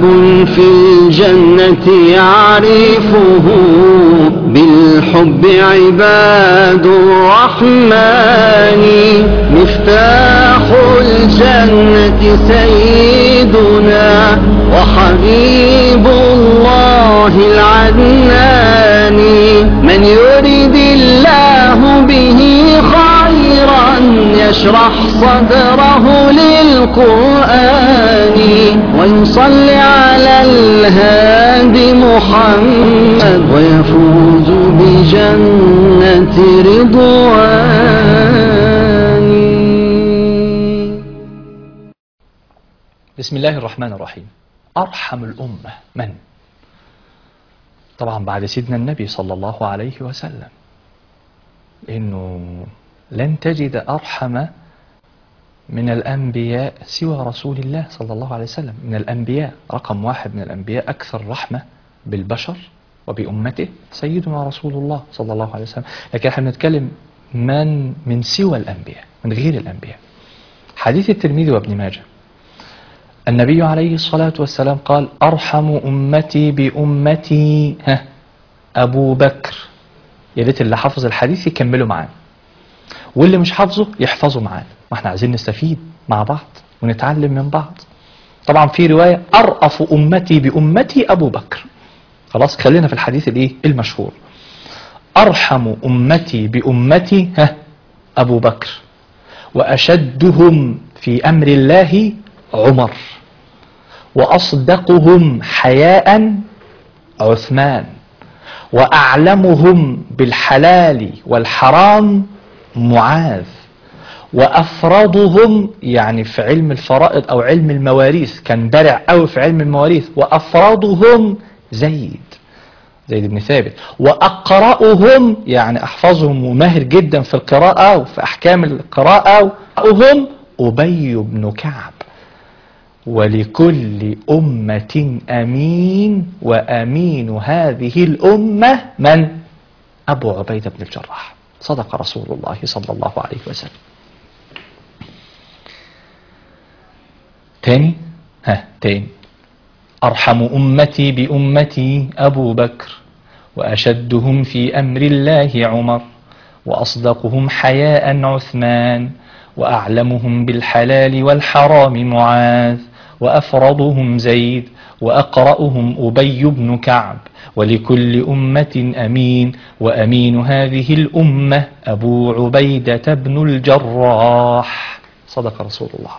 باب في الجنة يعرفه بالحب عباد الرحمن. مفتاح الجنة سيدنا وحبيب الله العدنان. من يريد الله به خيرا يشرح صدره للقرآن. ويصلي على الهادي محمد ويفوز بجنة رضوان. بسم الله الرحمن الرحيم. أرحم الأمة من؟ طبعا بعد سيدنا النبي صلى الله عليه وسلم، إنه لن تجد أرحم من الأنبياء سوى رسول الله صلى الله عليه وسلم. من الأنبياء رقم واحد، من الأنبياء أكثر رحمة بالبشر وبأمته سيدنا رسول الله صلى الله عليه وسلم. لكن احنا بنتكلم من سوى الأنبياء، من غير الأنبياء. حديث الترمذي وابن ماجه، النبي عليه الصلاة والسلام قال: أرحم أمتي بأمتي أبو بكر. يا ريت اللي حافظ الحديث يكمله معانا، واللي مش حافظه يحفظه معانا، واحنا عايزين نستفيد مع بعض ونتعلم من بعض. طبعا في رواية أرأف أمتي بأمتي أبو بكر. خلاص، خلينا في الحديث المشهور. أرحم أمتي بأمتي أبو بكر، وأشدهم في أمر الله عمر، وأصدقهم حياء عثمان، وأعلمهم بالحلال والحرام معاذ، وأفرضهم يعني في علم الفرائض أو علم المواريث، كان بارع قوي في علم المواريث، وأفرضهم زيد بن ثابت، وأقرأهم يعني أحفظهم وماهر جدا في القراءة وفي أحكام القراءة، وهم أبي بن كعب. ولكل أمة أمين، وأمين هذه الأمة من؟ أبو عبيدة بن الجراح. صدق رسول الله صلى الله عليه وسلم. تاني أرحم أمتي بأمتي أبو بكر، وأشدهم في أمر الله عمر، وأصدقهم حياء عثمان، وأعلمهم بالحلال والحرام معاذ، وأفرضهم زيد، وأقرأهم أبي بن كعب. ولكل أمة أمين، وأمين هذه الأمة أبو عبيدة بن الجراح. صدق رسول الله.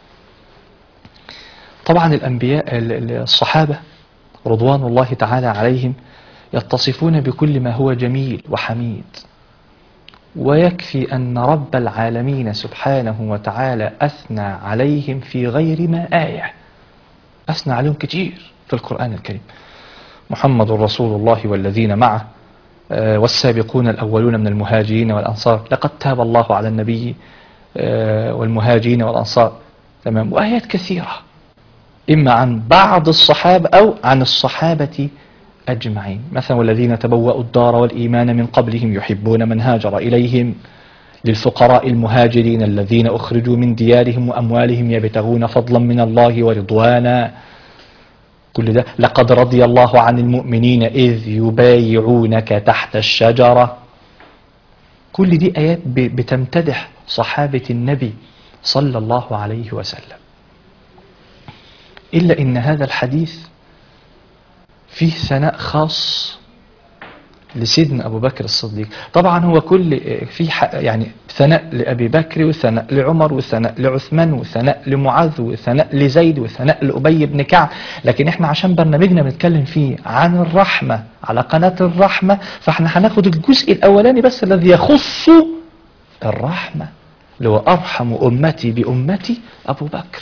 طبعا الأنبياء الصحابة رضوان الله تعالى عليهم يتصفون بكل ما هو جميل وحميد، ويكفي أن رب العالمين سبحانه وتعالى أثنى عليهم في غير ما آية، أثنى عليهم كتير في القرآن الكريم. محمد رسول الله والذين معه والسابقون الأولون من المهاجرين والأنصار، لقد تاب الله على النبي والمهاجرين والأنصار. تمام. وآيات كثيرة، إما عن بعض الصحابة أو عن الصحابة أجمعين. مثلا: والذين تبوأوا الدار والإيمان من قبلهم يحبون من هاجر إليهم، للفقراء المهاجرين الذين أخرجوا من ديارهم وأموالهم يبتغون فضلا من الله ورضوانا. كل ده: لقد رضي الله عن المؤمنين إذ يبايعونك تحت الشجرة. كل دي آيات بتمتدح صحابة النبي صلى الله عليه وسلم. إلا إن هذا الحديث فيه ثناء خاص لسيدنا أبو بكر الصديق. طبعا هو كل في يعني ثناء لأبي بكر، وثناء لعمر، وثناء لعثمان، وثناء لمعاذ، وثناء لزيد، وثناء لأبي بن كعب. لكن احنا عشان برنامجنا بنتكلم فيه عن الرحمة على قناة الرحمة، فاحنا هناخد الجزء الأولاني بس الذي يخص الرحمة، اللي هو أرحم أمتي بأمتي أبو بكر.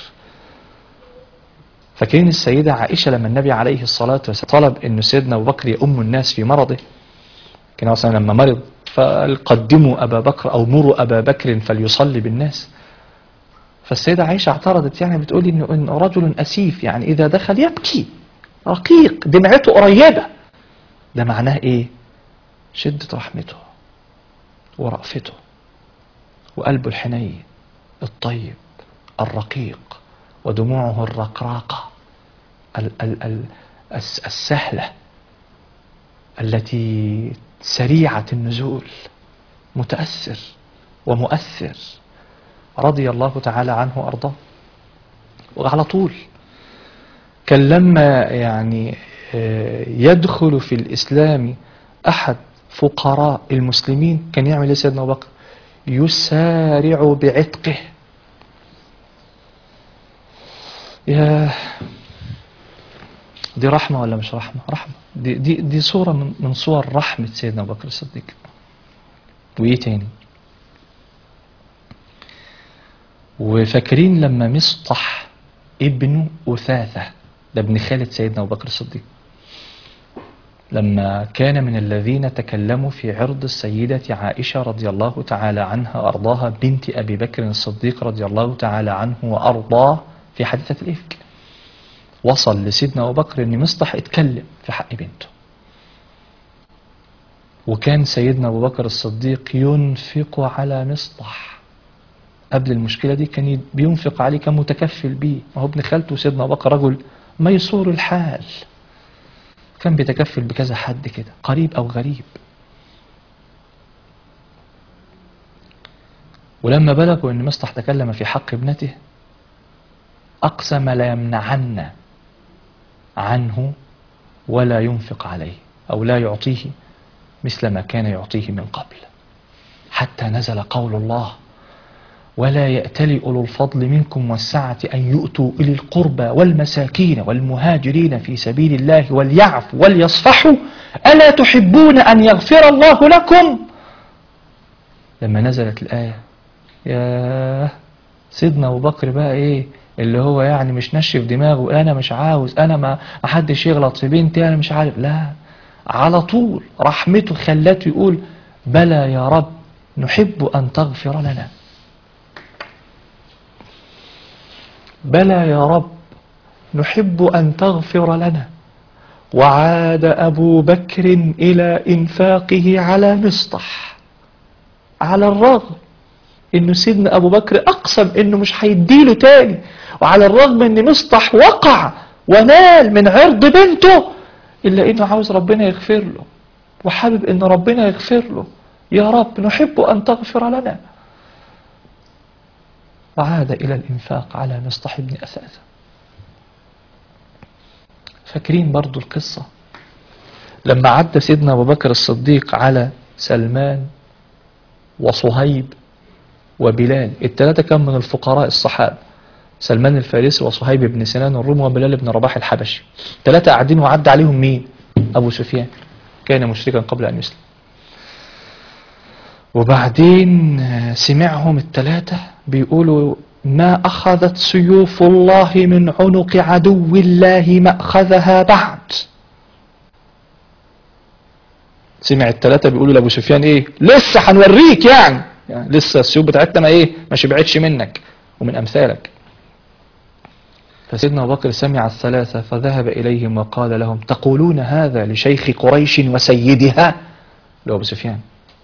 فكان السيدة عائشة لما النبي عليه الصلاة والسلام طلب أن سيدنا أبو بكر يؤم الناس في مرضه، كان مثلا لما مرض فقدموا أبا بكر أو مروا أبا بكر فليصلي بالناس. فالسيدة عائشة اعترضت، يعني بتقول إن رجل أسيف، يعني إذا دخل يبكي رقيق دمعته قريبة. ده معناه إيه؟ شدة رحمته ورأفته وقلبه الحنين الطيب الرقيق ودموعه الرقراقة. السهلة التي سريعة النزول، متأثر ومؤثر رضي الله تعالى عنه وأرضاه. وعلى طول كان لما يعني يدخل في الإسلام أحد فقراء المسلمين كان يعمل ايه سيدنا أبو بكر؟ يسارع بعتقه. يا دي رحمة ولا مش رحمة؟ رحمة. دي صورة من صور رحمة سيدنا أبو بكر الصديق. وإيه تاني؟ وفاكرين لما مصطح ابن أثاثة، ده ابن خالد سيدنا أبو بكر الصديق، لما كان من الذين تكلموا في عرض السيدة عائشة رضي الله تعالى عنها وأرضاها بنت أبي بكر الصديق رضي الله تعالى عنه وأرضاه في حادثة الإفك، وصل لسيدنا أبو بكر أن مصطح اتكلم في حق بنته. وكان سيدنا أبو بكر الصديق ينفق على مصطح قبل المشكلة دي، كان بينفق عليه، كان متكفل بيه، وهو ابن خالته سيدنا أبو بكر رجل ميسور الحال، كان بيتكفل بكذا حد كده قريب أو غريب. ولما بلغوا أن مصطح تكلم في حق ابنته أقسم لا يمنعن عنه ولا ينفق عليه أو لا يعطيه مثل ما كان يعطيه من قبل، حتى نزل قول الله: ولا يأتل أولو الفضل منكم والسعة أن يؤتوا إلي القربى والمساكين والمهاجرين في سبيل الله وليعفوا وليصفحوا ألا تحبون أن يغفر الله لكم؟ لما نزلت الآية يا سيدنا أبو بكر بقى إيه اللي هو يعني مش نشف دماغه، أنا مش عاوز، أنا ما حدش يغلط في بنتي، أنا مش عارف، لا، على طول رحمته خلته يقول: بلى يا رب نحب أن تغفر لنا. بلى يا رب نحب أن تغفر لنا. وعاد أبو بكر إلى إنفاقه على مصطح، على الرغم إنه سيدنا أبو بكر أقسم إنه مش هيديله تاني، وعلى الرغم إن مصطح وقع ونال من عرض بنته، إلا إنه عاوز ربنا يغفر له، وحابب إن ربنا يغفر له. يا رب نحب أن تغفر لنا. وعاد إلى الإنفاق على مصطح بن أثاثة. فاكرين برضو القصة لما عدى سيدنا أبو بكر الصديق على سلمان وصهيب وبلال، الثلاثة كان من الفقراء الصحابة، سلمان الفارسي وصهيب بن سنان الرومي وبلال بن رباح الحبشي، ثلاثة قاعدين، وعدى عليهم مين؟ أبو سفيان، كان مشركا قبل أن يسلم. وبعدين سمعهم الثلاثة بيقولوا: ما أخذت سيوف الله من عنق عدو الله ما أخذها بعد. سمع الثلاثة بيقولوا لأبو سفيان: إيه لسه هنوريك، يعني لسه السيوف بتاعتنا ما شبعتش منك ومن أمثالك. فسيدنا أبو بكر سمع الثلاثة فذهب إليهم وقال لهم: تقولون هذا لشيخ قريش وسيدها؟ لأبو سفيان.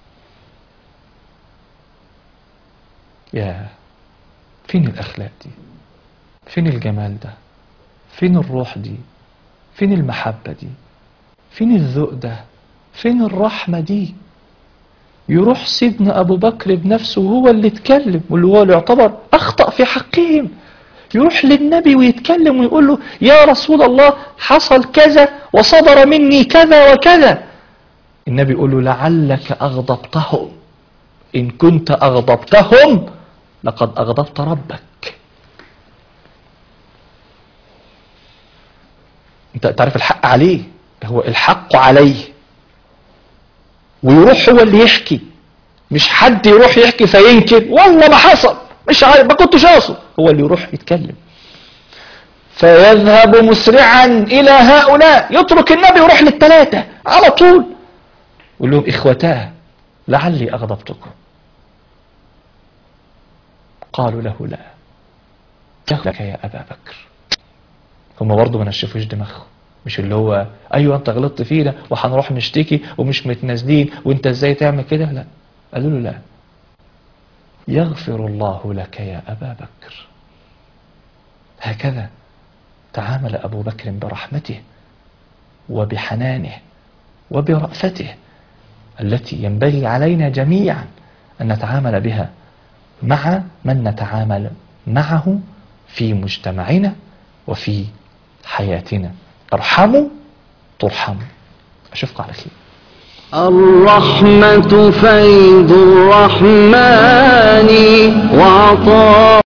يا فين الأخلاق دي؟ فين الجمال ده؟ فين الروح دي؟ فين المحبة دي؟ فين الذوق ده؟ فين الرحمة دي؟ يروح سيدنا أبو بكر بنفسه هو اللي اتكلم، واللي هو اللي يعتبر أخطأ في حقهم، يروح للنبي ويتكلم ويقول له: يا رسول الله حصل كذا وصدر مني كذا وكذا. النبي يقول له: لعلك أغضبتهم، إن كنت أغضبتهم لقد أغضبت ربك. انت تعرف الحق عليه، هو الحق عليه، ويروح هو اللي يحكي، مش حد يروح يحكي فينكر والله ما حصل مش عارف ما كنتش اقصد، هو اللي يروح يتكلم. فيذهب مسرعا إلى هؤلاء، يترك النبي ويروح للثلاثة على طول، يقول لهم: إخوتاه لعلي أغضبتكم. قالوا له: لا، لك يا أبا بكر. هم برضه ما نشفوش دماغهم، مش اللي هو أيوة أنت غلطت فينا وهنروح نشتكي ومش متنازلين وأنت إزاي تعمل كده، لا، قالوا له: لا، يغفر الله لك يا أبا بكر. هكذا تعامل أبو بكر برحمته وبحنانه وبرأفته التي ينبغي علينا جميعا أن نتعامل بها مع من نتعامل معه في مجتمعنا وفي حياتنا. ارحموا ترحموا. أشوفكم على خير. الرحمة فيض الرحمن وعطاء